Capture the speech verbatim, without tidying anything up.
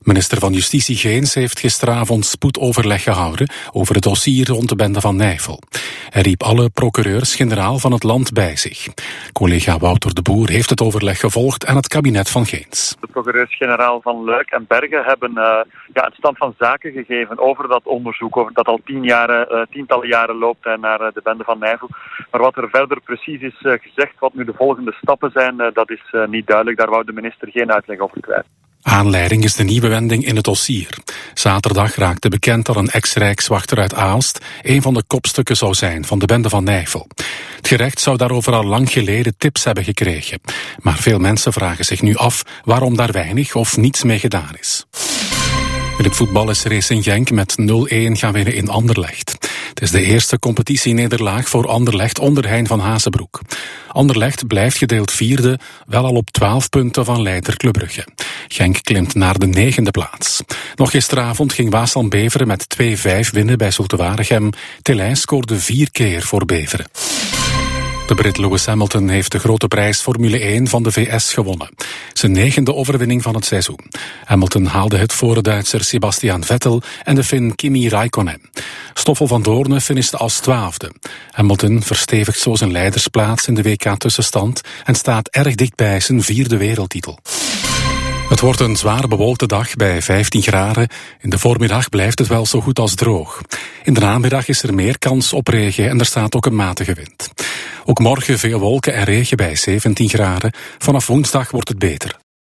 Minister van Justitie Geens heeft gisteravond spoedoverleg gehouden over het dossier rond de bende van Nijvel. Hij riep alle procureurs-generaal van het land bij zich. Collega Wouter de Boer heeft het overleg gevolgd aan het kabinet van Geens. De procureurs-generaal van Luik en Bergen hebben uh, ja, een stand van zaken gegeven over dat onderzoek, over dat al tien jaren, uh, tientallen jaren loopt uh, naar uh, de bende van Nijvel. Maar wat er verder precies is uh, gezegd, wat nu de volgende stappen zijn, uh, dat is uh, niet duidelijk. Daar wou de minister geen uitleg over kwijt. Aanleiding is de nieuwe wending in het dossier. Zaterdag raakte bekend dat een ex-rijkswachter uit Aalst een van de kopstukken zou zijn van de bende van Nijvel. Het gerecht zou daarover al lang geleden tips hebben gekregen. Maar veel mensen vragen zich nu af waarom daar weinig of niets mee gedaan is. In het voetbal is Racing Genk met nul-een gaan winnen in Anderlecht. Het is de eerste competitienederlaag voor Anderlecht onder Hein van Hazenbroek. Anderlecht blijft gedeeld vierde, wel al op twaalf punten van leider Club Brugge. Genk klimt naar de negende plaats. Nog gisteravond ging Waasland Beveren met twee-vijf winnen bij Zulte Waregem. Thelijn scoorde vier keer voor Beveren. De Brit Lewis Hamilton heeft de grote prijs Formule één van de V S gewonnen. Zijn negende overwinning van het seizoen. Hamilton haalde het voor de Duitser Sebastian Vettel en de Fin Kimi Räikkönen. Stoffel van Doorne finishte als twaalfde. Hamilton verstevigt zo zijn leidersplaats in de W K-tussenstand en staat erg dicht bij zijn vierde wereldtitel. Het wordt een zwaar bewolkte dag bij vijftien graden. In de voormiddag blijft het wel zo goed als droog. In de namiddag is er meer kans op regen en er staat ook een matige wind. Ook morgen veel wolken en regen bij zeventien graden. Vanaf woensdag wordt het beter.